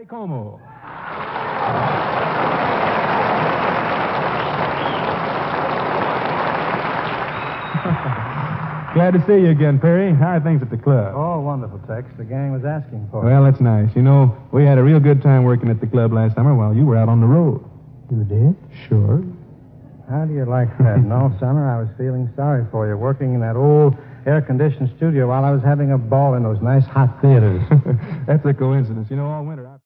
Perry Como. Glad to see you again, Perry. How are things at the club? Oh, wonderful, Tex. The gang was asking for Well, that's nice. You know, we had a real good time working at the club last summer while you were out on the road. You did? Sure. How do you like that? And all summer I was feeling sorry for you, working in that old air-conditioned studio while I was having a ball in those nice hot theaters. That's a coincidence. You know, all winter